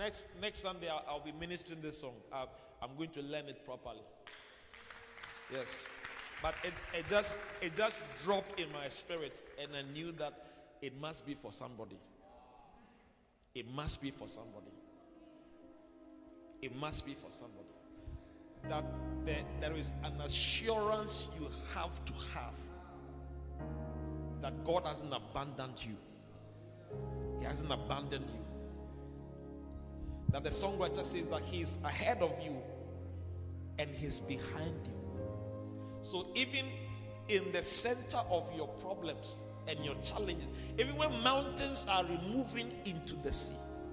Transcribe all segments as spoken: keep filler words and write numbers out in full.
next next Sunday I'll, I'll be ministering this song. Uh, I'm going to learn it properly. Yes, but it it just it just dropped in my spirit, and I knew that it must be for somebody. It must be for somebody. It must be for somebody. That there, there is an assurance you have to have that God hasn't abandoned you. He hasn't abandoned you. That the songwriter says that He's ahead of you and He's behind you. So even in the center of your problems and your challenges, even when mountains are removing into the sea,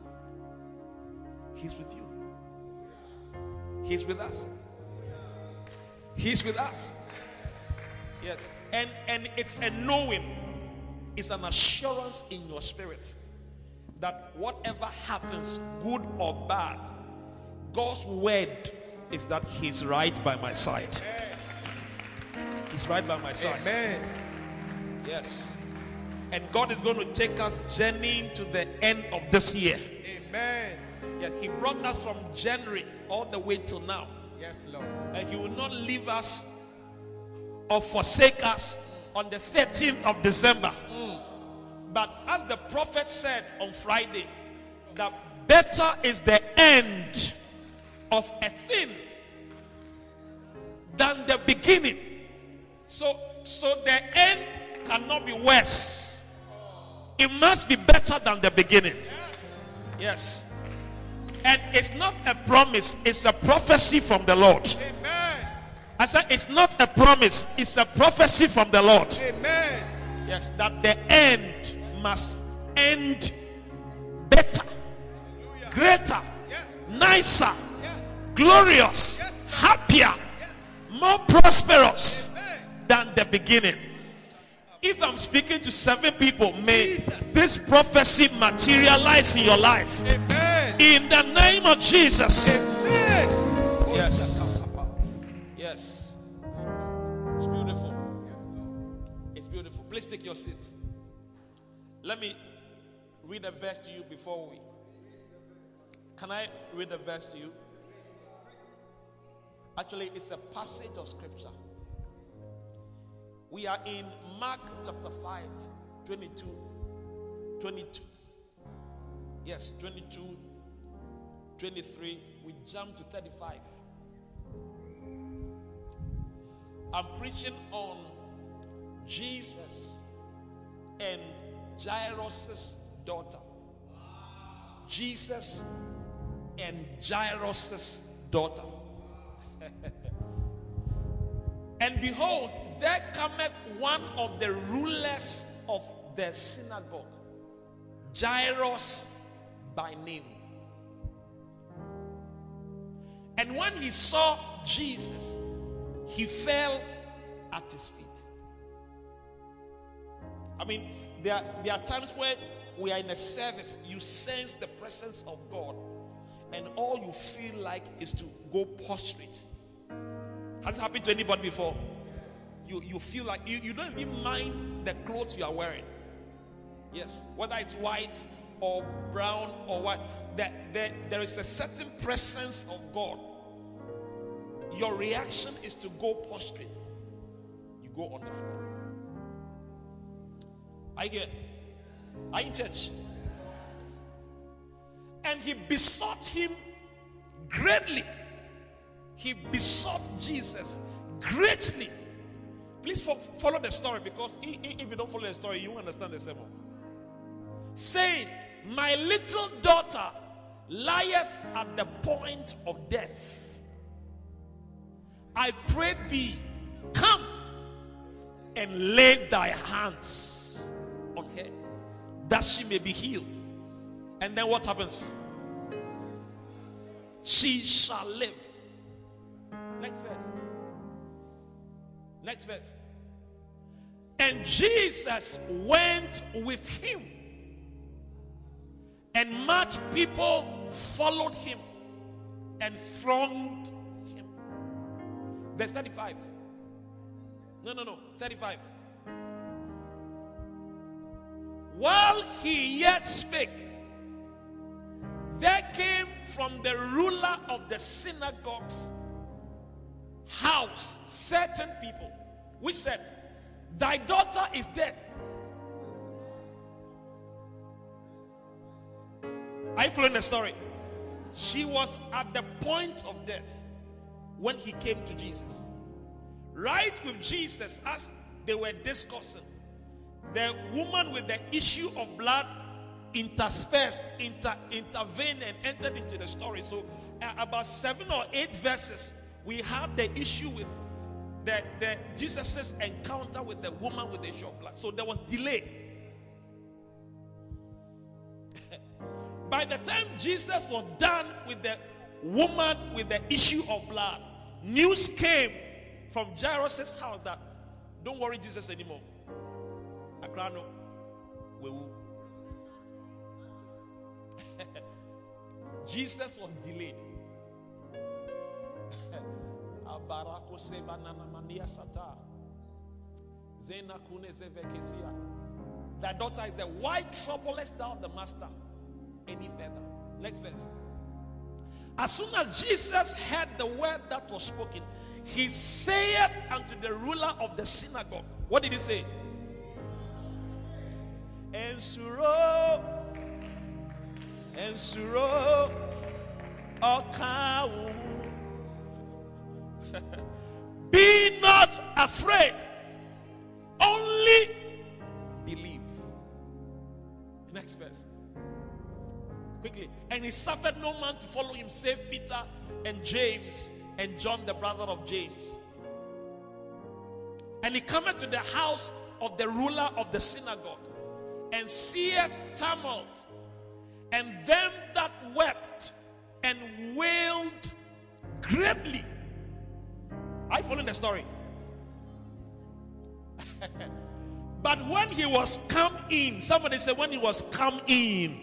He's with you. He's with us. He's with us. Yes. And and it's a knowing, it's an assurance in your spirit that whatever happens, good or bad, God's word is that He's right by my side. He's right by my side. Amen. Yes. And God is going to take us journeying to the end of this year. Amen. Yeah, He brought us from January all the way till now. Yes, Lord. And He will not leave us or forsake us on the thirteenth of December. Mm. But as the prophet said on Friday, that better is the end of a thing than the beginning. So, so the end cannot be worse. It must be better than the beginning. Yes. And it's not a promise, it's a prophecy from the Lord. Amen. I said it's not a promise, it's a prophecy from the Lord. Amen. Yes, that the end must end better, Hallelujah. greater, Yes. nicer, Yes. glorious, Yes. happier, Yes. more prosperous Amen. than the beginning. If I'm speaking to seven people, may Jesus. this prophecy materialize in your life. Amen. In the name of Jesus. Amen. Yes. Yes. It's beautiful. It's beautiful. Please take your seats. Let me read a verse to you before we. Can I read a verse to you? Actually, it's a passage of scripture. We are in Mark chapter five, twenty-two. twenty-two. Yes, twenty-two, twenty-three. We jump to thirty-five. I'm preaching on Jesus and Jairus' daughter. Jesus and Jairus' daughter. And behold, there cometh one of the rulers of the synagogue, Jairus by name. And when he saw Jesus, he fell at his feet. I mean, there, there are times where we are in a service, you sense the presence of God, and all you feel like is to go prostrate. Has it happened to anybody before? You, you feel like you, you don't even mind the clothes you are wearing. Yes, whether it's white or brown or what, there, there, there is a certain presence of God. Your reaction is to go prostrate. You go on the floor. Are you here? Are you in church? And he besought him greatly. He besought Jesus greatly. Please fo- follow the story, because if, if you don't follow the story, you won't understand the sermon. Saying, my little daughter lieth at the point of death. I pray thee, come and lay thy hands on her, that she may be healed. And then what happens? She shall live. Next verse. Next verse. And Jesus went with him, and much people followed him and thronged him. Verse thirty-five. No, no, no. thirty-five. While he yet spake, there came from the ruler of the synagogue's house certain people which said, thy daughter is dead. Are you following the story? She was at the point of death when he came to Jesus. Right with Jesus, as they were discussing, the woman with the issue of blood interspersed, inter, intervened and entered into the story. So uh, about seven or eight verses, we have the issue with the, the Jesus' encounter with the woman with the issue of blood. So there was delay. By the time Jesus was done with the woman with the issue of blood, news came from Jairus' house that don't worry Jesus anymore. Akrano, we will. Jesus was delayed. Thy daughter is dead. Why troublest thou the master any further? Next verse. As soon as Jesus heard the word that was spoken, he said unto the ruler of the synagogue, what did he say? Ensuro, ensuro, okau. Be not afraid, only believe. Next verse. Quickly. And he suffered no man to follow him save Peter and James and John the brother of James. And he cometh to the house of the ruler of the synagogue, and seeth tumult, and them that wept and wailed greatly. Are you following the story? But when he was come in, somebody said when he was come in,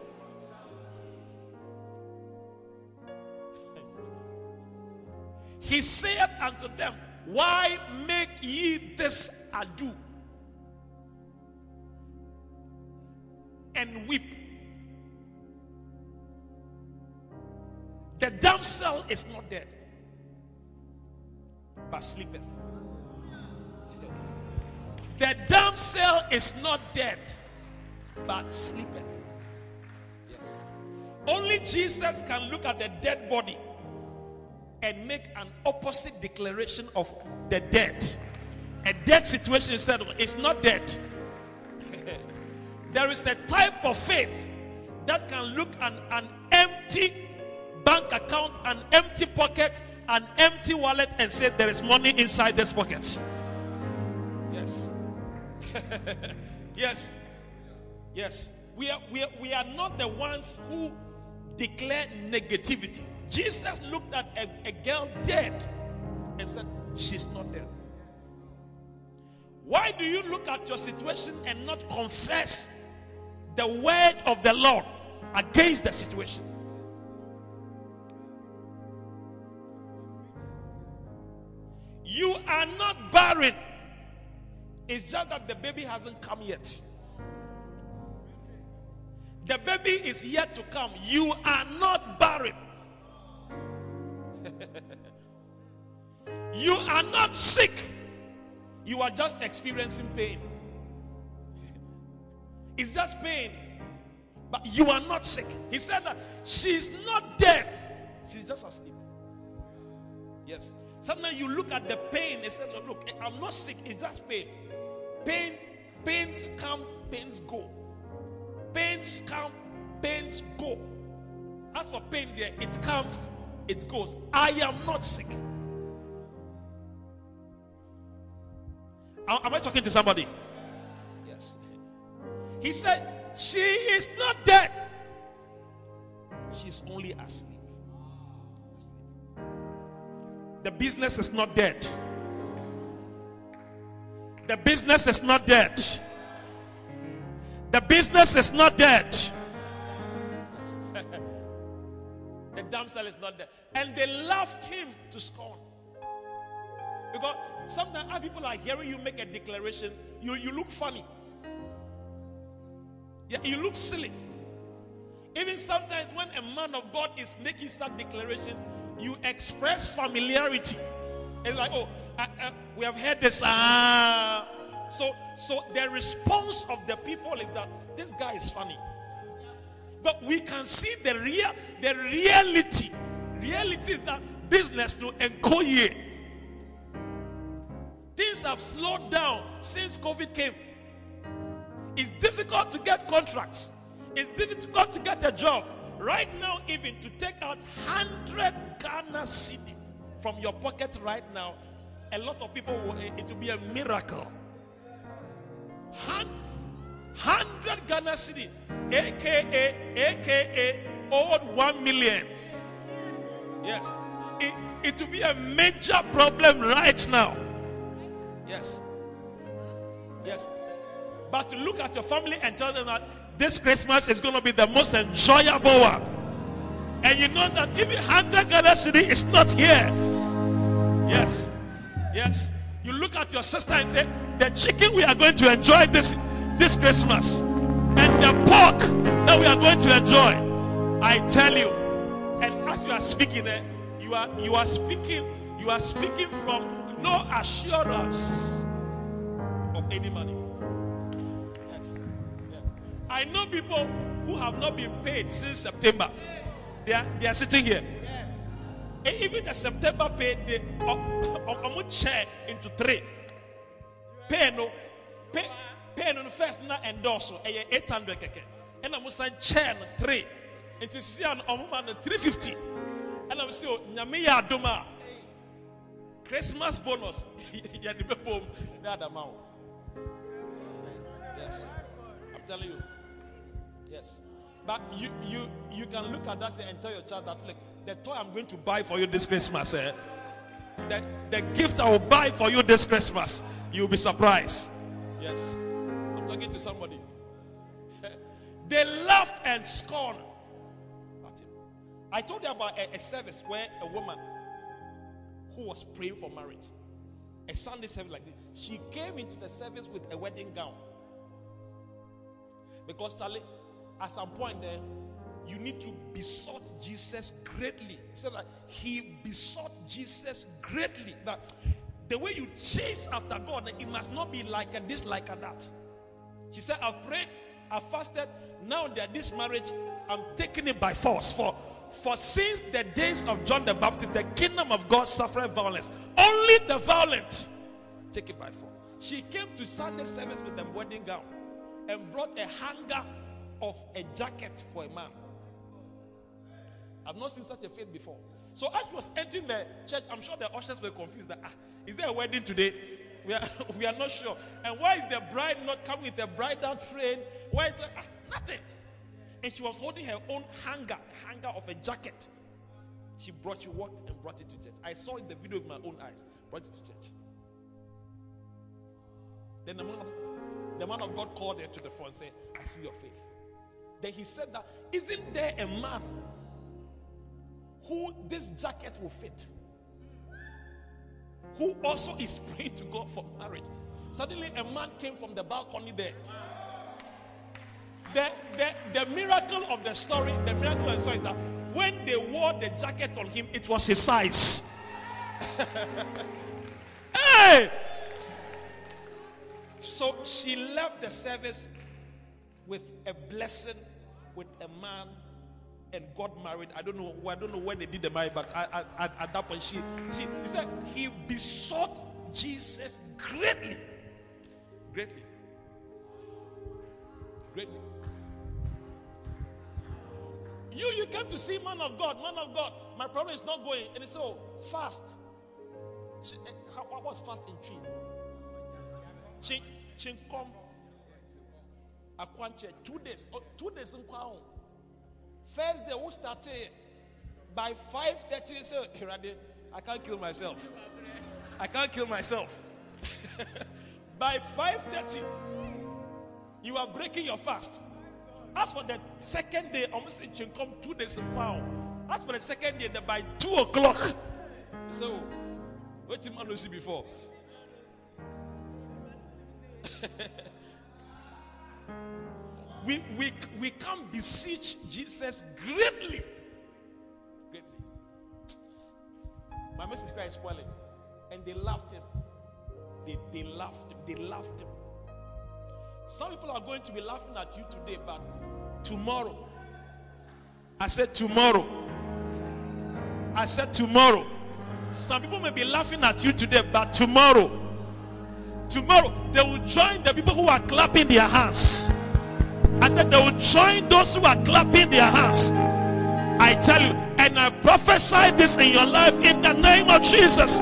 he said unto them, why make ye this ado and weep? The damsel is not dead, but sleepeth. The damsel is not dead, but sleepeth. Yes. Only Jesus can look at the dead body and make an opposite declaration of the dead. A dead situation instead of it's not dead. There is a type of faith that can look at an empty bank account, an empty pocket, an empty wallet, and say there is money inside this pocket. Yes. Yes. Yes. We are, we are, we are not the ones who declare negativity. Jesus looked at a, a girl dead and said, she's not dead. Why do you look at your situation and not confess the word of the Lord against the situation? You are not barren. It's just that the baby hasn't come yet. The baby is yet to come. You are not barren. You are not sick. You are just experiencing pain. It's just pain. But you are not sick. He said that she's not dead. She's just asleep. Yes. Sometimes you look at the pain and say, look, I'm not sick. It's just pain. Pain, pains come, pains go. Pains come, pains go. As for pain there, it comes, it goes. I am not sick. Am I talking to somebody? Yes. He said, she is not dead. She's only asleep. The business is not dead. The business is not dead. The business is not dead. The damsel is not dead. And they laughed him to scorn. Because sometimes other people are hearing you make a declaration, you, you look funny. Yeah, you look silly. Even sometimes when a man of God is making some declarations, you express familiarity. It's like, oh, uh, uh, we have heard this. Ah. So, so the response of the people is that this guy is funny. But we can see the real, the reality. Reality is that business to encoye. Things have slowed down since COVID came. It's difficult to get contracts. It's difficult to get a job. Right now, even to take out one hundred Ghana cedi from your pocket right now, a lot of people will, it will be a miracle. one hundred Ghana cedi, aka, aka, old one million. Yes. It, it will be a major problem right now. Yes. Yes. But to look at your family and tell them that this Christmas is going to be the most enjoyable one. And you know that even one hundred Ghana cedi is not here. Yes. Yes. You look at your sister and say, the chicken we are going to enjoy this, this Christmas and the pork that we are going to enjoy. I tell you. And as you are speaking there, you are, you are speaking, you are speaking from no assurance of any money. I know people who have not been paid since September. They are, they are sitting here. And even the September pay, they um, share into three. Pay no, pay, pay no first na endorse eight hundred keke. And I'm saying chain three. And to see an woman three fifty. And I'm saying nyamiya doma. Christmas bonus. Yeah, the boom that amount. Yes, I'm telling you. Yes. But you you you can look at that and tell your child that, look, the toy I'm going to buy for you this Christmas, eh? the, the gift I will buy for you this Christmas, you'll be surprised. Yes. I'm talking to somebody. They laughed and scorned at him. I told you about a, a service where a woman who was praying for marriage, a Sunday service like this, she came into the service with a wedding gown. Because Charlie, at some point there, you need to besought Jesus greatly. He said that he besought Jesus greatly. That the way you chase after God, it must not be like a this, like a that. She said, I've prayed, I've fasted. Now that this marriage, I'm taking it by force. For, for since the days of John the Baptist, the kingdom of God suffered violence. Only the violent take it by force. She came to Sunday service with a wedding gown and brought a hanger of a jacket for a man. I've not seen such a faith before. So as she was entering the church, I'm sure the ushers were confused that, ah, is there a wedding today? We are, we are not sure. And why is the bride not coming with a bridal train? Why is there, ah, nothing? And she was holding her own hanger, a hanger of a jacket. She brought, she walked and brought it to church. I saw in the video with my own eyes. Brought it to church. Then the man of, the man of God called her to the front and said, I see your faith. Then he said that, isn't there a man who this jacket will fit, who also is praying to God for marriage? Suddenly a man came from the balcony there. The, the, the miracle of the story, the miracle of the story is that when they wore the jacket on him, it was his size. Hey! So she left the service with a blessing, with a man, and got married. I don't know. I don't know when they did the marriage, but I, I, at, at that point, she, she, he said he besought Jesus greatly, greatly, greatly. You, you came to see man of God, man of God. My problem is not going, and it's so fast. She, how, what was fast in tree? Chin, chin, come. Akwanche, two days, oh, two days in Kwao. First day, we started by five thirty. So, I can't kill myself. I can't kill myself. By five thirty, you are breaking your fast. As for the second day, almost it should come two days in Kwao. As for the second day, by two o'clock. So, what did you see before? we, we, we can't beseech Jesus greatly. Greatly. My message cry is spoiling. And they laughed him. They, they laughed him. They laughed him. Some people are going to be laughing at you today, but tomorrow, I said tomorrow, I said tomorrow, some people may be laughing at you today, but tomorrow, tomorrow, they will join the people who are clapping their hands. I said they will join those who are clapping their hands. I tell you, and I prophesy this in your life in the name of Jesus.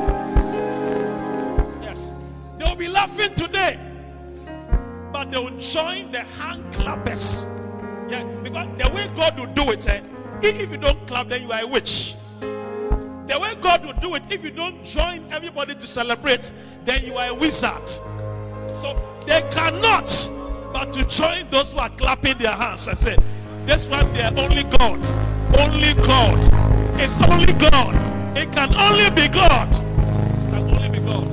Yes, they will be laughing today, but they will join the hand clappers. Yeah, because the way God will do it, eh, if you don't clap, then you are a witch. The way God will do it, if you don't join everybody to celebrate, then you are a wizard. So they cannot but to join those who are clapping their hands and say, this one, they are only God. Only God. It's only God. It can only be God. It can only be God.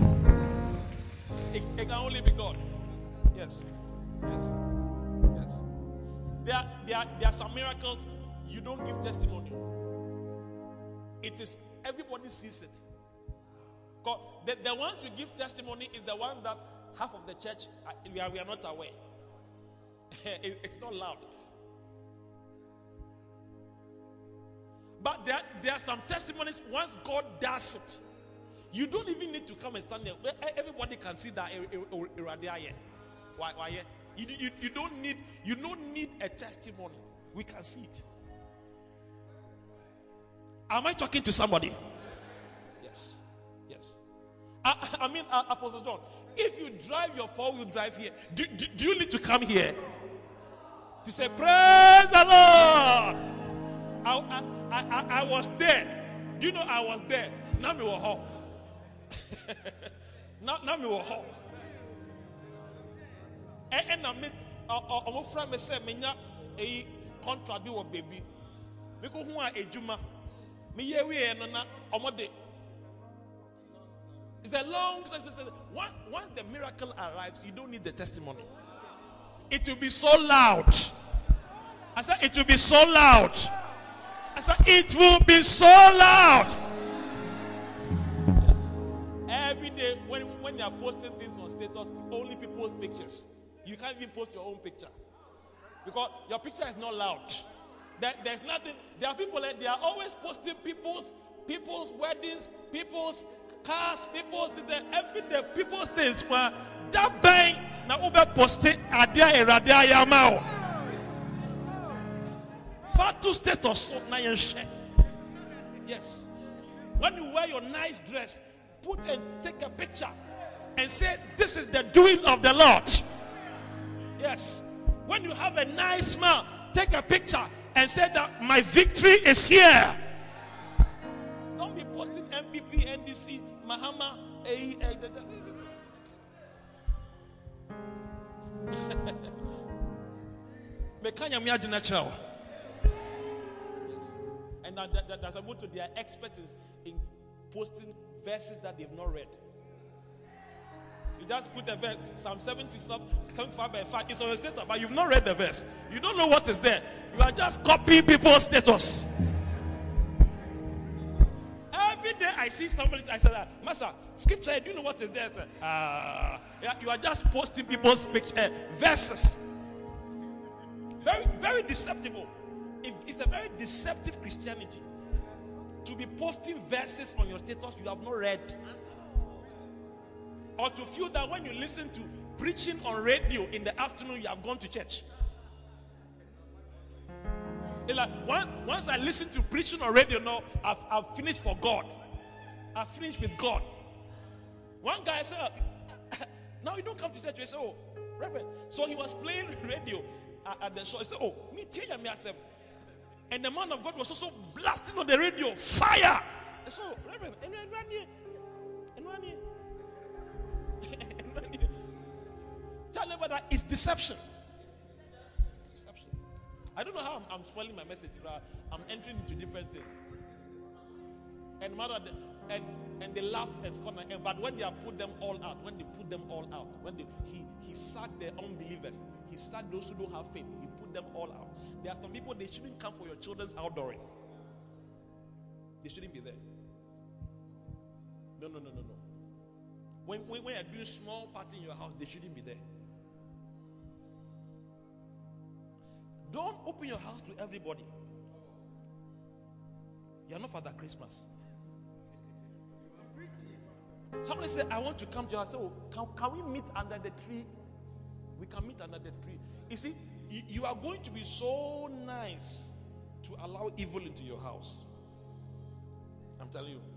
It, it can only be God. Yes. Yes. Yes. There are, there, are, there are some miracles you don't give testimony. It is, everybody sees it. The, the ones we give testimony is the one that half of the church, we are, we are not aware. it, it's not loud. But there, there are some testimonies, once God does it, you don't even need to come and stand there. Everybody can see that. Why? Why? You, you, you don't need you don't need a testimony. We can see it. Am I talking to somebody? Yes. Yes. I, I mean, uh, Apostle John, if you drive your four-wheel drive here, do, do, do you need to come here to say, praise the Lord? I, I, I, I was there. Do you know I was there? Now me was home. Now me was home. And I mean, I'm a friend. Me say, me nya a contract be with baby. Because who are a juma? Me ye we no na omode. It's a long once once the miracle arrives, you don't need the testimony. It will be so loud. I said it will be so loud. I said it will be so loud. Every day when, when you are posting things on status, only people's pictures. You can't even post your own picture. Because your picture is not loud. There, there's nothing. There are people that they are always posting people's people's weddings, people's cars, people's every day, people's things. That bang now over posting adia eradia yamao. Fatu status na yenshe. Yes. When you wear your nice dress, put and take a picture and say, this is the doing of the Lord. Yes. When you have a nice smile, take a picture and say that my victory is here. Don't be posting M B P, N D C, Mahama, A. Yes. And that, that, that's about to they are experts in posting verses that they've not read. You just put the verse, Psalm seventy, seventy-five by five. It's on the status, but you've not read the verse. You don't know what is there. You are just copying people's status. Every day I see somebody, I say that, Master, scripture, do you know what is there? Uh, yeah, you are just posting people's picture, uh, verses. Very, very deceptive. It's a very deceptive Christianity. To be posting verses on your status you have not read. Or to feel that when you listen to preaching on radio in the afternoon, you have gone to church. It's like once, once I listen to preaching on radio, now I've, I've finished for God. I've finished with God. One guy said, now you don't come to church. I said, oh, Reverend. So he was playing radio at, at the show. He said, oh, me tell you myself. And the man of God was also blasting on the radio, fire. I said, oh, Reverend, and run here, and run here. Tell them that it's deception. It's deception. I don't know how I'm, I'm spoiling my message, but I'm entering into different things. And mother, and And they laughed and scorned. And but when they have put them all out, when they put them all out, when they, he he sacked the unbelievers, he sacked those who don't have faith. He put them all out. There are some people, they shouldn't come for your children's outdooring. They shouldn't be there. No, no, no, no, no. When, when, when you're doing small party in your house, they shouldn't be there. Don't open your house to everybody. You're not Father Christmas. Somebody said, I want to come to your house. So can, can we meet under the tree? We can meet under the tree. You see, you, you are going to be so nice to allow evil into your house. I'm telling you.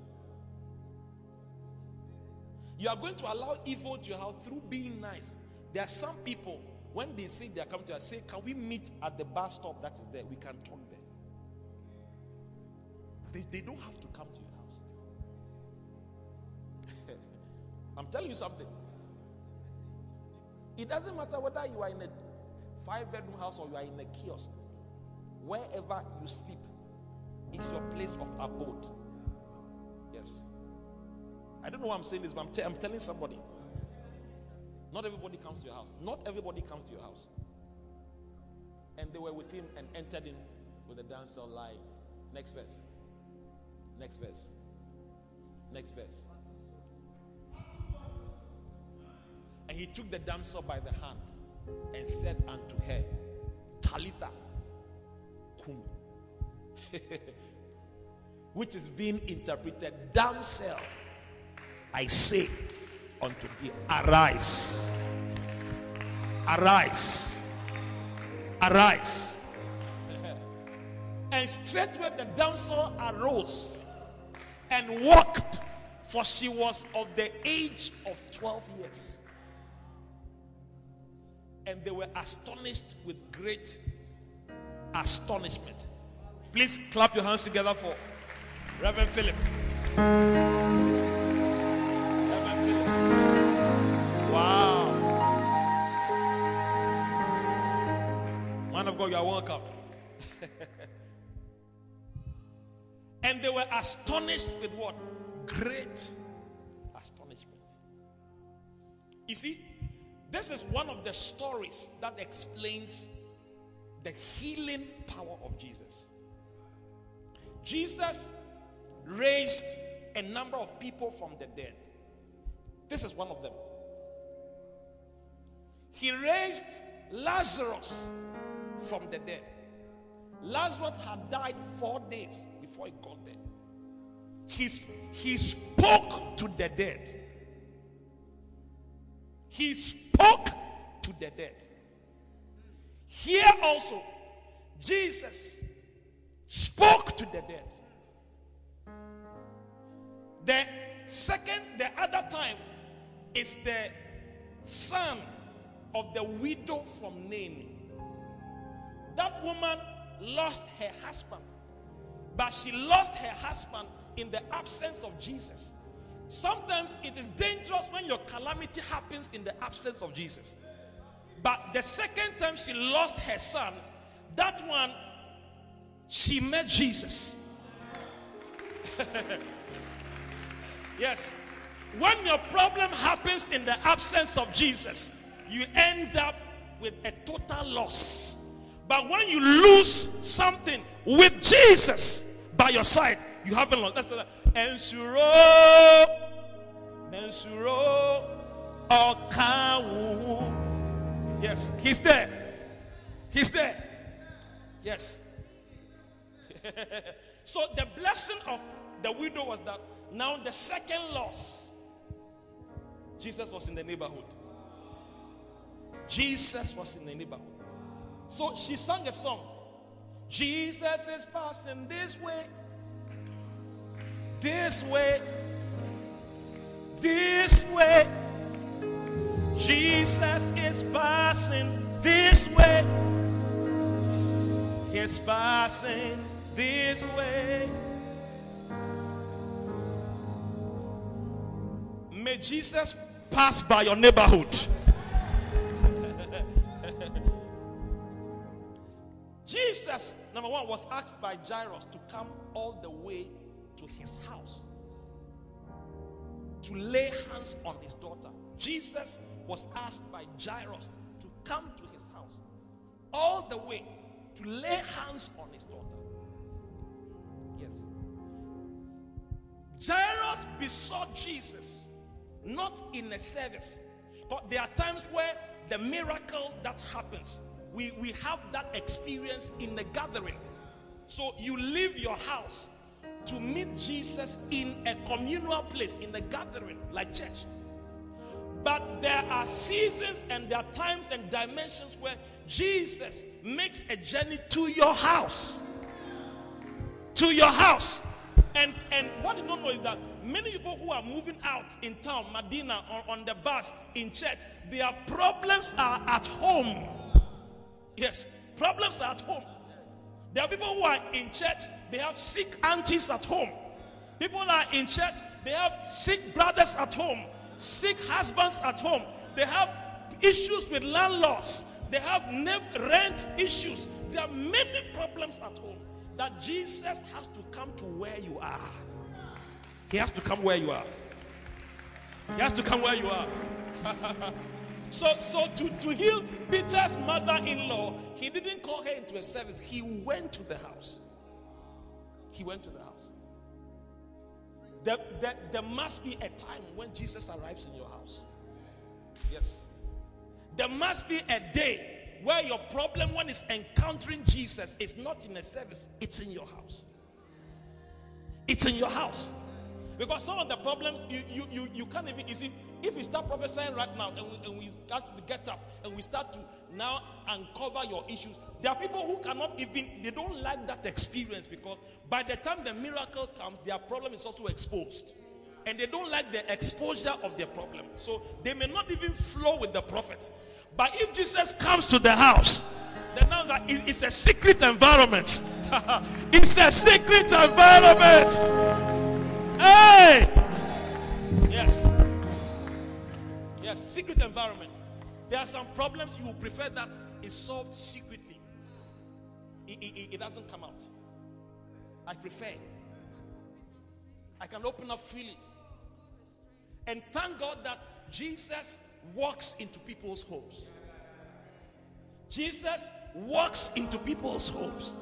You are going to allow evil to your house through being nice. There are some people, when they say they are coming to us, say, can we meet at the bus stop that is there? We can talk there. They, they don't have to come to your house. I'm telling you something. It doesn't matter whether you are in a five-bedroom house or you are in a kiosk. Wherever you sleep is your place of abode. Yes. I don't know why I'm saying this, but I'm, t- I'm telling somebody. Not everybody comes to your house. Not everybody comes to your house. And they were with him and entered in with the damsel lying. Next verse. Next verse. Next verse. And he took the damsel by the hand and said unto her, Talitha cum. Which is being interpreted, damsel, I say unto thee, arise. Arise. Arise. And straightway the damsel arose and walked, for she was of the age of twelve years. And they were astonished with great astonishment. Please clap your hands together for Reverend Philip. Reverend Philip. Wow. Man of God, you are welcome. And they were astonished with what? Great astonishment. You see, this is one of the stories that explains the healing power of Jesus. Jesus raised a number of people from the dead. This is one of them. He raised Lazarus from the dead. Lazarus had died four days before he got there. He, he spoke to the dead. He spoke to the dead. Here also, Jesus spoke to the dead. The second, the other time is the son of the widow from Nain. That woman lost her husband, but she lost her husband in the absence of Jesus. Sometimes it is dangerous when your calamity happens in the absence of Jesus. But the second time she lost her son, that one, she met Jesus. Yes. When your problem happens in the absence of Jesus, you end up with a total loss. But when you lose something with Jesus by your side, you haven't lost. That's it. Ensuro, Ensuro, Okawu. Yes, he's there. He's there. Yes. So the blessing of the widow was that now the second loss, Jesus was in the neighborhood. Jesus was in the neighborhood. So she sang a song. Jesus is passing this way, this way, this way. Jesus is passing this way. He's passing this way. May Jesus pass by your neighborhood. Jesus, number one, was asked by Jairus to come all the way to his house. to lay hands on his daughter. Jesus was asked by Jairus to come to his house all the way to lay hands on his daughter. Yes. Jairus besought Jesus, not in a service. But there are times where the miracle that happens, we, we have that experience in the gathering. So you leave your house to meet Jesus in a communal place, in the gathering, like church. But there are seasons and there are times and dimensions where Jesus makes a journey to your house. To your house. And, and what you don't know is that many people who are moving out in town, Medina, or on the bus, in church, their problems are at home. Yes, problems are at home. There are people who are in church, they have sick aunties at home. People are in church, they have sick brothers at home, sick husbands at home. They have issues with landlords. They have rent issues. There are many problems at home that Jesus has to come to where you are. He has to come where you are. He has to come where you are. so so to, to heal Peter's mother-in-law, he didn't call her into a service. He went to the house. He went to the house. There, there, there must be a time when Jesus arrives in your house. Yes. There must be a day where your problem, when it's encountering Jesus, is not in a service, it's in your house. It's in your house. Because some of the problems you you you, you can't even, you see, if we start prophesying right now and we, and we start to get up and we start to now uncover your issues, there are people who cannot even, they don't like that experience, because by the time the miracle comes, their problem is also exposed. And they don't like the exposure of their problem. So they may not even flow with the prophet. But if Jesus comes to the house, then now that it's a secret environment. It's a secret environment. Hey! Yes. Yes, secret environment. There are some problems you will prefer that is solved secretly. It, it, it doesn't come out. I prefer. I can open up freely. And thank God that Jesus walks into people's homes. Jesus walks into people's homes.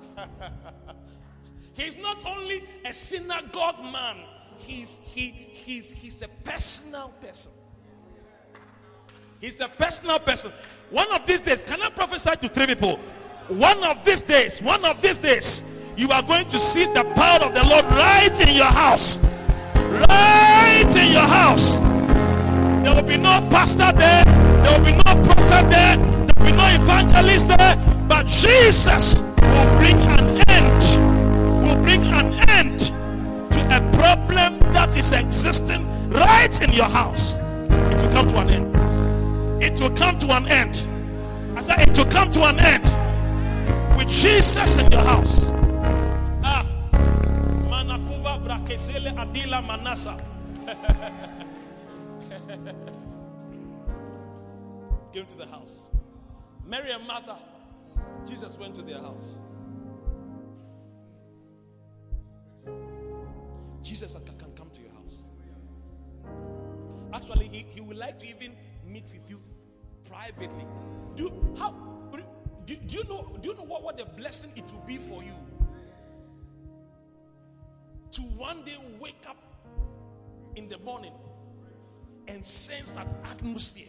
He's not only a synagogue man, he's he he's he's a personal person. He's a personal person. One of these days, can I prophesy to three people? One of these days, one of these days, you are going to see the power of the Lord right in your house. Right in your house. There will be no pastor there. There will be no prophet there. There will be no evangelist there. But Jesus will bring an end. Will bring an end to a problem that is existing right in your house. It will come to an end. It will come to an end. I said it will come to an end with Jesus in your house. Ah, Manakuva Brakesele Adila Manasa. Came to the house. Mary and Martha, Jesus went to their house. Jesus can, can come to your house. Actually, he, he would like to even meet with you privately. Do how do, do you know do you know what, what a blessing it will be for you to one day wake up in the morning and sense an atmosphere,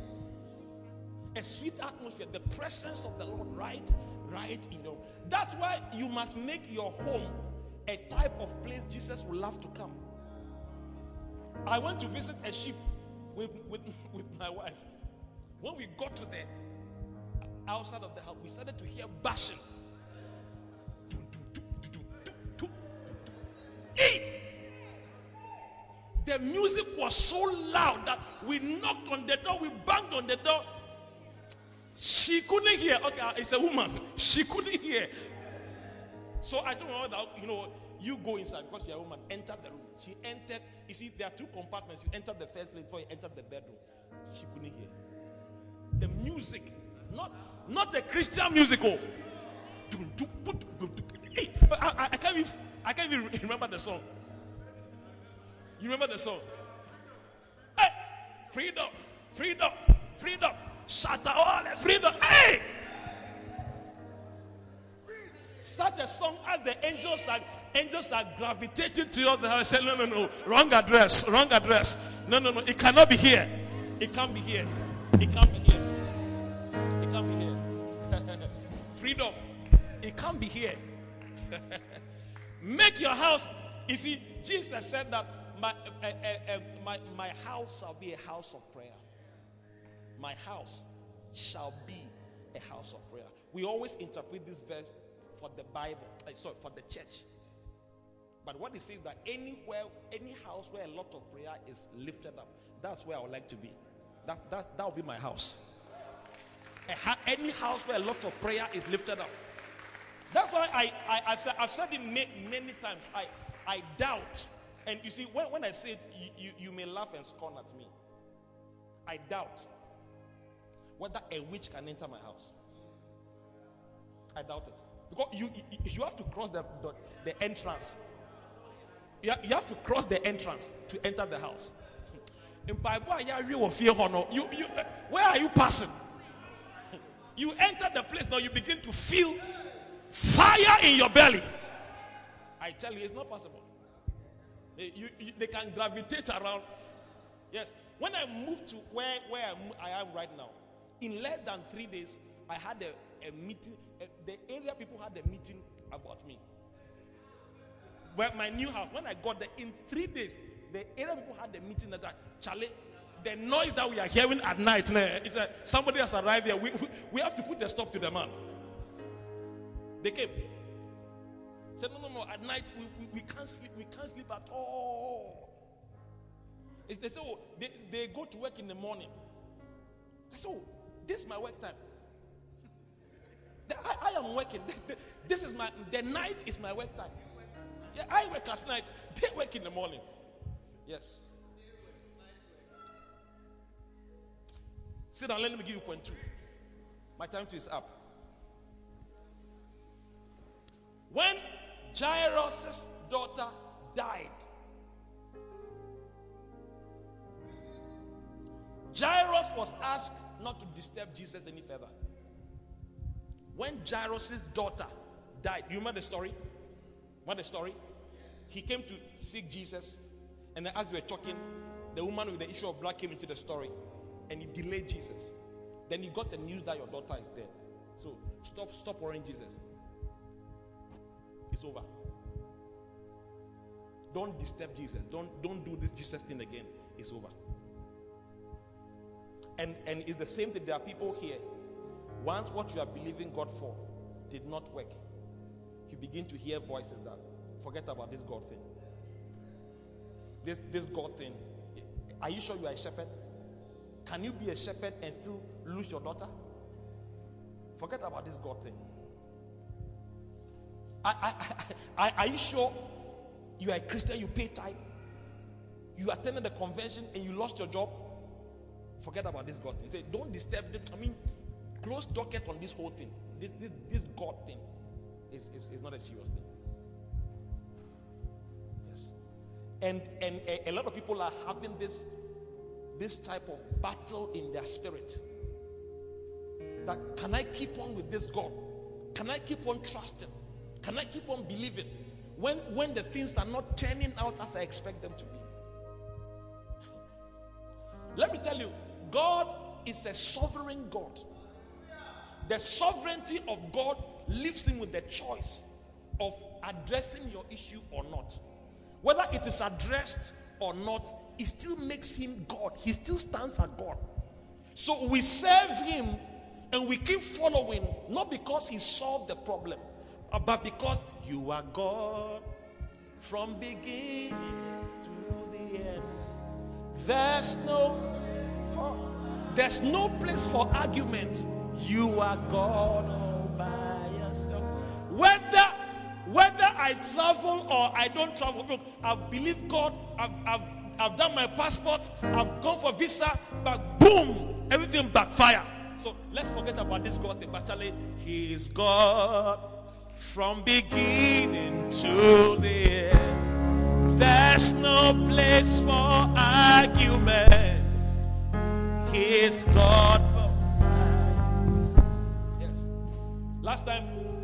a sweet atmosphere, the presence of the Lord right, right in your. That's why you must make your home a type of place Jesus will love to come. I went to visit a sheep with, with, with my wife. When we got to the outside of the house, we started to hear bashing. Hey! The music was so loud that we knocked on the door, we banged on the door. She couldn't hear. Okay, it's a woman. She couldn't hear. So I told her that, you know, you go inside because you're a woman. Enter the room. She entered. You see, there are two compartments. You enter the first place before you enter the bedroom. She couldn't hear. The music, not not the Christian musical. I, I, I can't even I can't even remember the song. You remember the song? Freedom, freedom, freedom. Shatter all freedom. Hey! Such a song as the angels are angels are gravitating to us. I say, no, no, no, wrong address, wrong address. No, no, no, it cannot be here. It can't be here. It can't be here. It can't be here. Freedom. It can't be here. Make your house. You see, Jesus said that my, uh, uh, uh, my, my house shall be a house of prayer. My house shall be a house of prayer. We always interpret this verse for the Bible, uh, sorry, for the church. But what it says that anywhere, any house where a lot of prayer is lifted up, that's where I would like to be. That that that will be my house. Ha- any house where a lot of prayer is lifted up. That's why I, I I've said I've said it ma- many times. I I doubt, and you see when, when I say it, you, you you may laugh and scorn at me. I doubt whether a witch can enter my house. I doubt it. Because you you, you have to cross the, the, the entrance. You, you have to cross the entrance to enter the house. In Bible, you, you, where are you passing? You enter the place, now you begin to feel fire in your belly. I tell you, it's not possible. You, you, they can gravitate around. Yes. When I moved to where, where I am right now, in less than three days, I had a, a meeting. A, the area people had a meeting about me. Well, my new house, when I got there, in three days, the area people had a meeting that, Charlie, the noise that we are hearing at night, it's a, somebody has arrived here. We, we, we have to put a stop to the man. They came. Said, no, no, no, at night, we, we, we can't sleep. We can't sleep at all. It's, they say, oh, they, they go to work in the morning. I said, oh, this is my work time. I, I am working. This is my, the night is my work time. Yeah, I work at night. They work in the morning. Yes. Sit down, let me give you point two. My time two is up. When Jairus' daughter died, Jairus was asked not to disturb Jesus any further. When Jairus' daughter died, you remember the story? What the story? He came to seek Jesus, and then as they were talking, the woman with the issue of blood came into the story, and he delayed Jesus. Then he got the news that your daughter is dead. So stop, stop worrying Jesus. It's over. Don't disturb Jesus. Don't, don't do this Jesus thing again. It's over. And and it's the same thing. There are people here. Once what you are believing God for did not work, you begin to hear voices that forget about this God thing. This this God thing. Are you sure you are a shepherd? Can you be a shepherd and still lose your daughter? Forget about this God thing. I, I, I, I, are you sure you are a Christian? You pay tithe. You attended the convention and you lost your job. Forget about this God thing. He said, don't disturb them. I mean, close docket on this whole thing. This this this God thing is, is, is not a serious thing. Yes. And and a, a lot of people are having this this type of battle in their spirit. That can I keep on with this God? Can I keep on trusting? Can I keep on believing when when the things are not turning out as I expect them to be? Let me tell you, God is a sovereign God. The sovereignty of God leaves him with the choice of addressing your issue or not. Whether it is addressed or not, it still makes him God. He still stands as God. So we serve him and we keep following, not because he solved the problem, but because you are God from beginning to the end. There's no for, there's no place for argument. You are God all by yourself. Whether whether I travel or I don't travel, look, I've believed God. I've I've I've done my passport. I've gone for visa, but boom, everything backfire. So let's forget about this God thing. But actually, He is God from beginning to the end. There's no place for argument. praise God. Yes. Last time,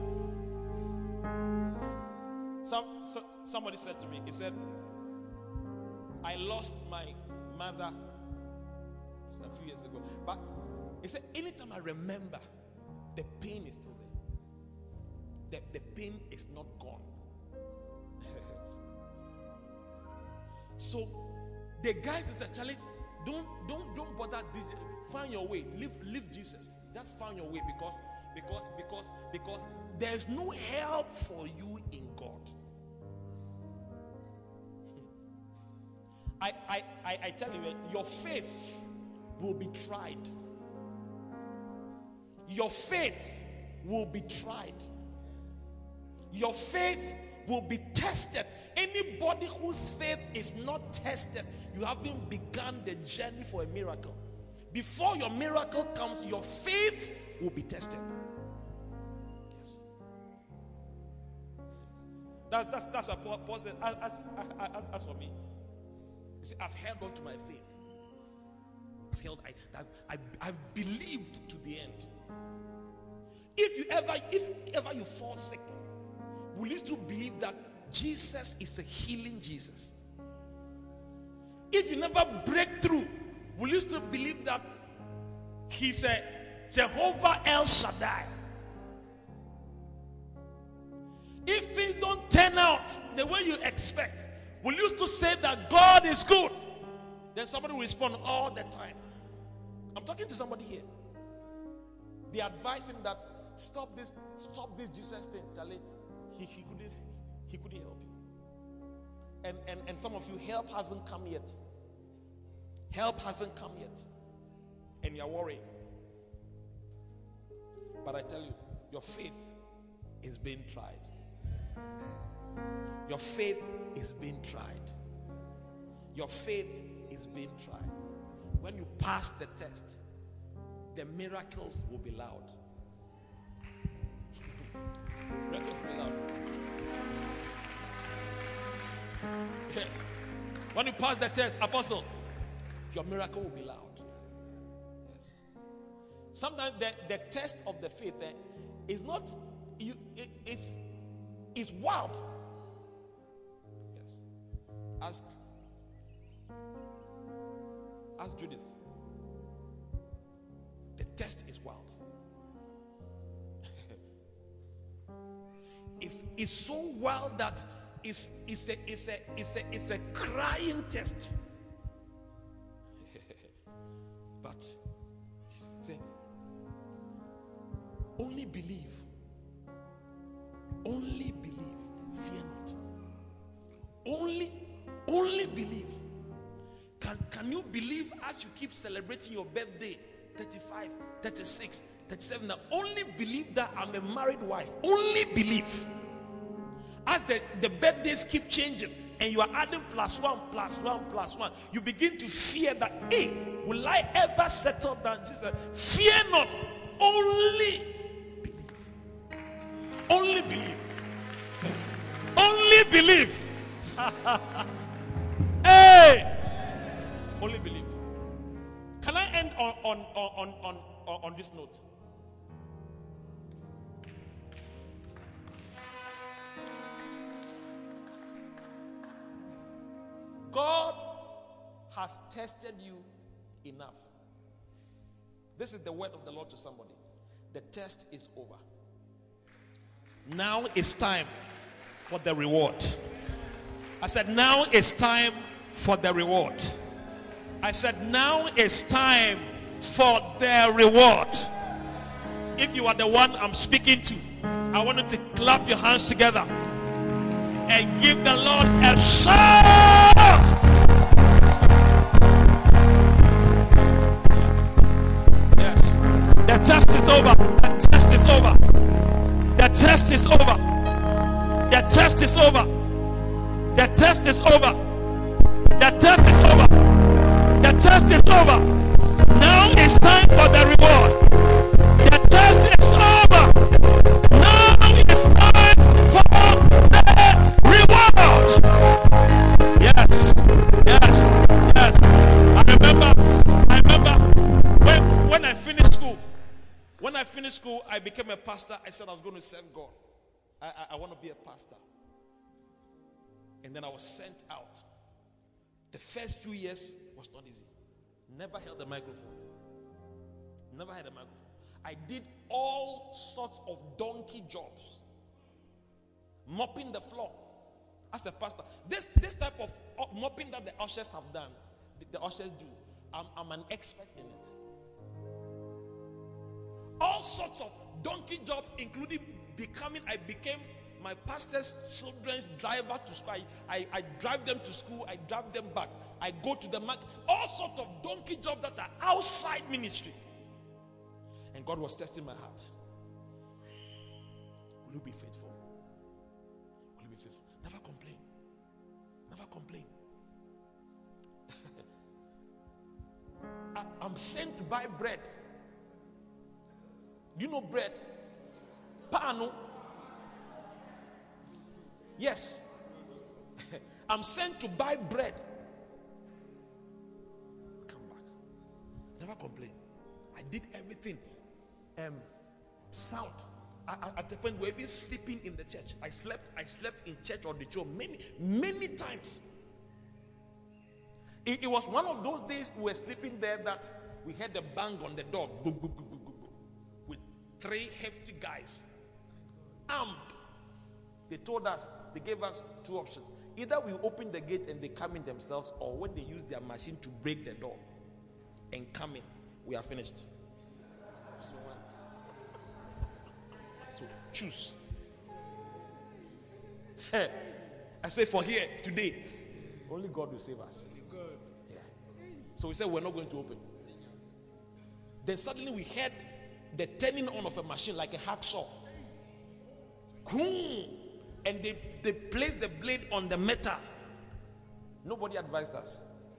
some, some somebody said to me, he said, I lost my mother a few years ago. But he said, anytime I remember, the pain is still there. The, the pain is not gone. So the guys said, Charlie, don't don't don't bother. Find your way. Live live Jesus. Just find your way because because because because there's no help for you in God. I I I, I tell you, your faith will be tried. Your faith will be tried. Your faith will be tested. Anybody whose faith is not tested, you haven't begun the journey for a miracle. Before your miracle comes, your faith will be tested. Yes. That, that's that's what Paul, Paul said. As, as, as, as for me, he said, I've held on to my faith. I've held. I, I've, I've, I've believed to the end. If you ever, if ever you fall sick, will you still believe that Jesus is a healing Jesus? If you never break through, will you still believe that he's a Jehovah El Shaddai? If things don't turn out the way you expect, will you still say that God is good? Then somebody will respond all the time. I'm talking to somebody here. They advise him that stop this, stop this Jesus thing, Charlie. He, he couldn't he couldn't help you. And, and and some of you, help hasn't come yet. Help hasn't come yet. And you're worried. But I tell you, your faith is being tried. Your faith is being tried. Your faith is being tried. When you pass the test, the miracles will be loud. Miracles will be loud. Yes. When you pass the test, Apostle, your miracle will be loud. Yes. Sometimes the, the test of the faith eh, is not you. It, it's it's wild. Yes. Ask Ask Judith. The test is wild. it's it's so wild that It's, it's, a, it's, a, it's, a, it's a crying test. But say, only believe. Only believe. Fear not. Only, only believe. Can, can you believe as you keep celebrating your birthday? thirty-five, thirty-six, thirty-seven. Now only believe that I'm a married wife. Only believe. As the, the birthdays keep changing and you are adding plus one, plus one, plus one, you begin to fear that, hey, will I ever settle down? Jesus, fear not, only believe. Only believe. Only believe. Hey! Only believe. Can I end on, on, on, on, on, on this note? God has tested you enough. This is the word of the Lord to somebody. The test is over. Now it's time for the reward. I said, now it's time for the reward. I said, now it's time for the reward. If you are the one I'm speaking to, I want you to clap your hands together and give the Lord a shout. Yes. The test is over. The test is over. The test is over. The test is over. The test is over. The test is over. The test is over. Now it's time for the reward. The test is over. Now it's time for the reward. Yes, yes, yes. I remember, I remember when, finished school, I became a pastor. I said I was going to serve God. I, I, I want to be a pastor. And then I was sent out. The first few years was not easy. Never held a microphone. Never had a microphone. I did all sorts of donkey jobs. Mopping the floor as a pastor. This this type of mopping that the ushers have done, the, the ushers do, I'm, I'm an expert in it. All sorts of donkey jobs, including becoming, I became my pastor's children's driver to school. I, I, I drive them to school, I drive them back. I go to the market. All sorts of donkey jobs that are outside ministry. And God was testing my heart. Will you be faithful? Will you be faithful? Never complain. Never complain. I, I'm sent to buy bread. Do you know bread? Pano. Yes. I'm sent to buy bread. Come back. Never complain. I did everything. Um, sound. I, I, at the point we were even sleeping in the church. I slept. I slept in church auditorium many, many times. It, it was one of those days we were sleeping there that we heard the bang on the door, boom, boom, boom, boom, boom, boom, with three hefty guys, armed. They told us, they gave us two options. Either we open the gate and they come in themselves, or when they use their machine to break the door and come in, we are finished. So, so choose. I say for here, today, only God will save us. Yeah. So we said we're not going to open. Then suddenly we heard the turning on of a machine like a hacksaw. And they, they placed the blade on the metal. Nobody advised us.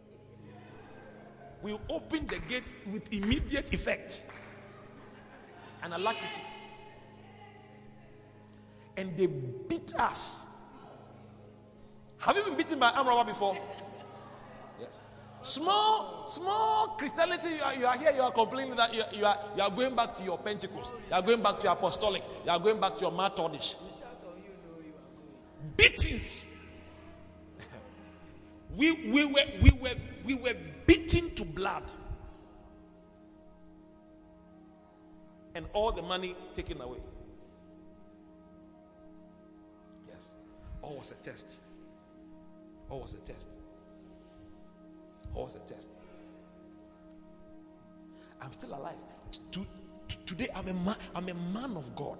We opened the gate with immediate effect. And alacrity. And they beat us. Have you been beaten by armed robber before? Yes. Small, small Christianity, you are, you are here, you are complaining that you, you, are, you are going back to your Pentecost. You are going back to your apostolic. You are going back to your Methodish. Beatings. we, we, were, we, were, we were beaten to blood. And all the money taken away. Yes. All was a test. All was a test. All was a test. I'm still alive. To, to, today I'm a man, I'm a man of God.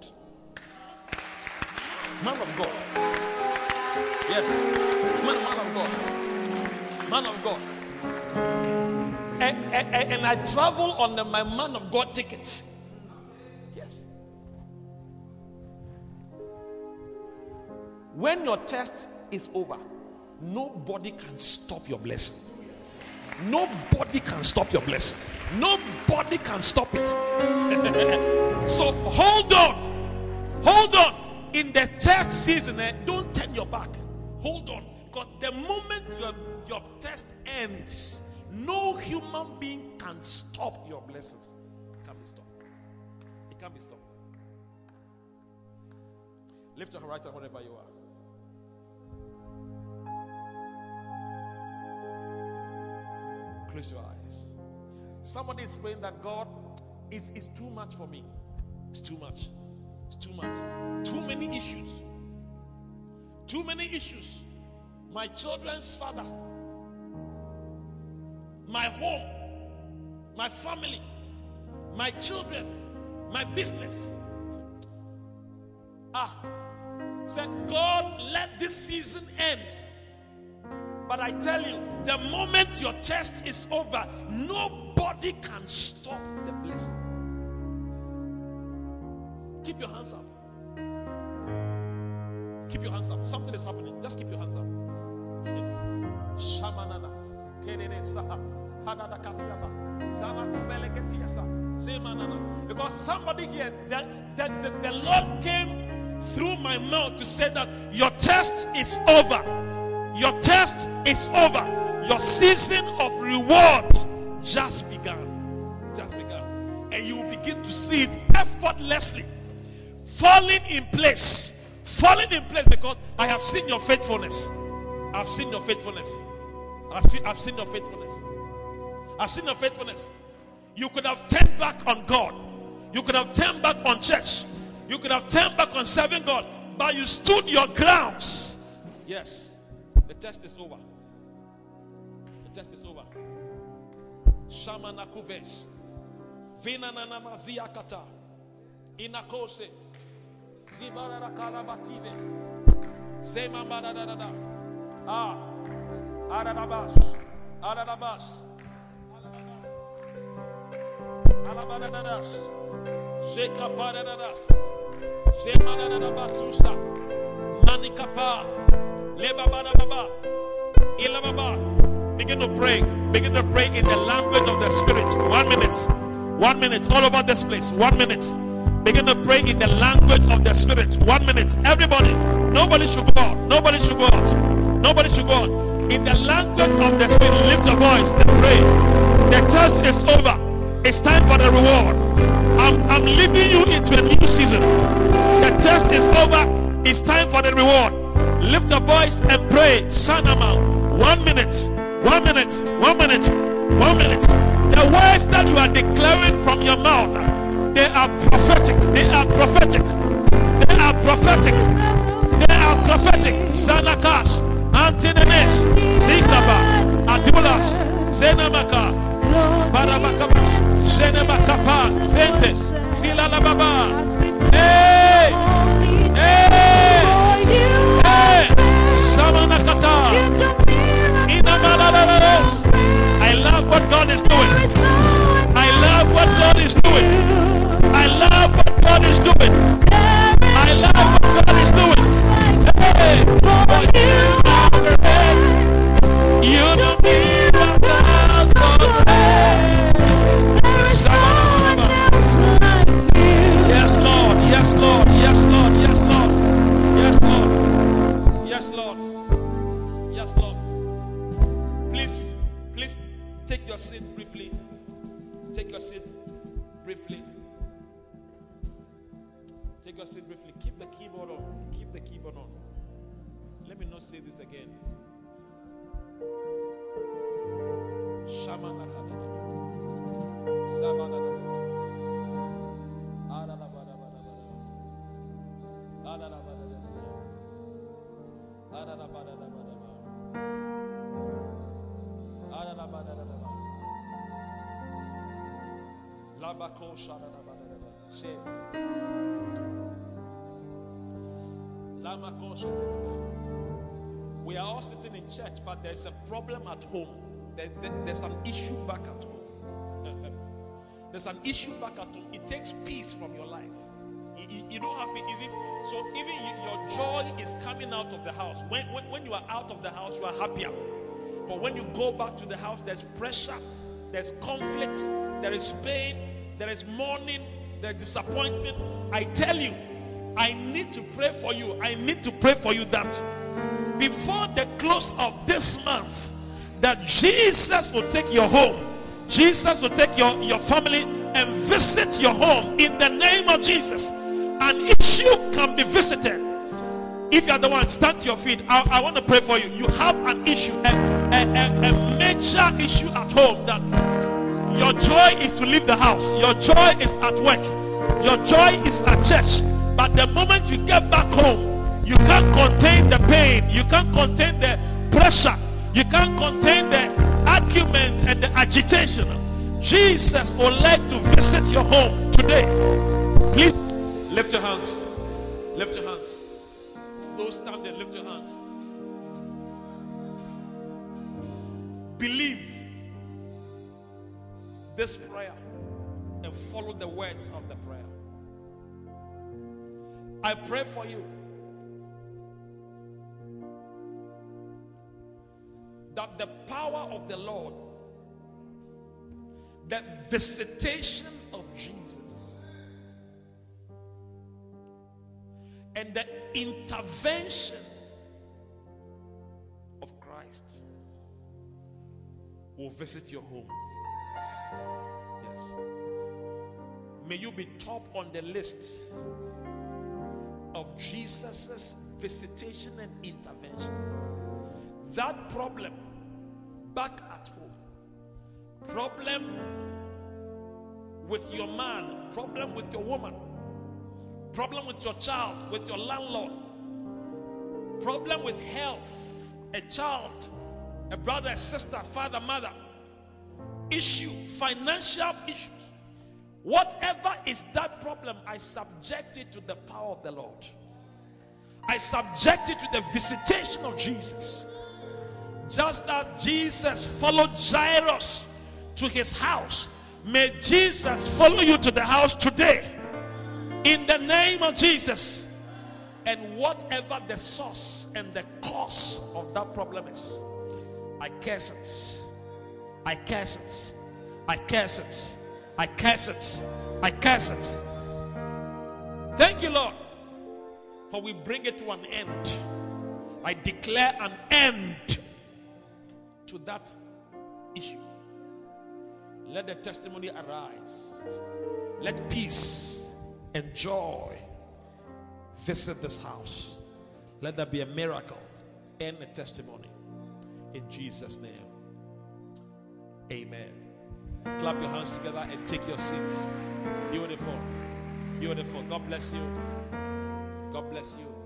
Man of God. Yes. Man, man of God. Man of God. And, and, and I travel on the, my man of God ticket. Yes. When your test is over, nobody can stop your blessing. Nobody can stop your blessing. Nobody can stop it. So hold on. Hold on. In the test season, eh, don't turn your back. Hold on. Because the moment your, your test ends, no human being can stop your blessings. It can't be stopped. It can't be stopped. Lift your right hand wherever you are. Close your eyes. Somebody is praying that God, it's, it's too much for me. It's too much. It's too much. Too many issues. Too many issues. My children's father, my home, my family, my children, my business. Ah, said God, let this season end. But I tell you, the moment your test is over, nobody can stop the blessing. Keep your hands up. Keep your hands up. Something is happening. Just keep your hands up. Shamanana. Because somebody here, the, the, the, the Lord came through my mouth to say that your test is over. Your test is over. Your season of reward just began. Just began. And you will begin to see see it effortlessly. Falling in place. Falling in place because I have seen your faithfulness. I've seen your faithfulness. I've seen, I've seen your faithfulness. I've seen your faithfulness. You could have turned back on God. You could have turned back on church. You could have turned back on serving God. But you stood your grounds. Yes. The test is over. The test is over. Shamana kuves. Vina nana mazia kata. Inakose. Zibara kalabative. Zema madadada. Ah. Adadabas. Adadabas. Alabadadas. Zekapadadadas. Zemadadabatusta. Manikapa. Lebabadababa. Ilababa. Begin to pray. Begin to pray in the language of the Spirit. One minute. One minute. All over this place. One minute. Begin to pray in the language of the Spirit. One minute. Everybody. Nobody should go out. Nobody should go out. Nobody should go out. In the language of the Spirit, lift your voice and pray. The test is over. It's time for the reward. I'm, I'm leading you into a new season. The test is over. It's time for the reward. Lift your voice and pray. Shanama. One minute. One minute. One minute. One minute. The words that you are declaring from your mouth, they are prophetic. They are prophetic. They are prophetic. They are prophetic. Sanakash, Antinenes, Zikaba, Adulas, Zenamaka, Barabakabash, Zenemakapa, Zente, Zilalababa. Hey! Hey! Hey! Samanakata. Inamalala. I love what God is doing. I love what God is doing. I love what God is doing. I love what God is doing. Hey, but you never end. You don't need a thousand Yes, Lord. Yes, Lord. Yes, Lord. Yes, Lord. Yes, Lord. Yes, Lord. Yes, Lord. Please, please take your seat briefly. Take your seat briefly. Take your seat briefly. Keep the keyboard on. Keep the keyboard on. Let me not say this again. Shaman We are all sitting in church, but there's a problem at home. There, there, there's an issue back at home. There's an issue back at home. It takes peace from your life. You, you, you don't have peace. Is it? So even you, your joy is coming out of the house. When, when, when you are out of the house, you are happier. But when you go back to the house, there's pressure, there's conflict, there is pain, there is mourning, there is disappointment. I tell you, I need to pray for you. I need to pray for you that before the close of this month, that Jesus will take your home. Jesus will take your, your family and visit your home in the name of Jesus. An issue can be visited. If you are the one, stand to your feet. I, I want to pray for you. You have an issue, a, a, a, a major issue at home, that your joy is to leave the house. Your joy is at work. Your joy is at church. But the moment you get back home, you can't contain the pain. You can't contain the pressure. You can't contain the argument and the agitation. Jesus would like to visit your home today. Please lift your hands. Lift your hands. Those standing, lift your hands. Believe this prayer and follow the words of the prayer. I pray for you that the power of the Lord, the visitation of Jesus, and the intervention of Christ will visit your home. Yes. May you be top on the list of Jesus' visitation and intervention. That problem back at home, problem with your man, problem with your woman, problem with your child, with your landlord, problem with health, a child, a brother, a sister, father, mother, issue, financial issues. Whatever is that problem, I subject it to the power of the Lord. I subject it to the visitation of Jesus. Just as Jesus followed Jairus to his house, may Jesus follow you to the house today. In the name of Jesus. And whatever the source and the cause of that problem is, I curse it. I curse it. I curse it. I curse it. I curse it. Thank you, Lord, for we bring it to an end. I declare an end to that issue. Let the testimony arise. Let peace and joy visit this house. Let there be a miracle and a testimony. In Jesus' name. Amen. Clap your hands together and take your seats. Beautiful. Beautiful. God bless you. God bless you.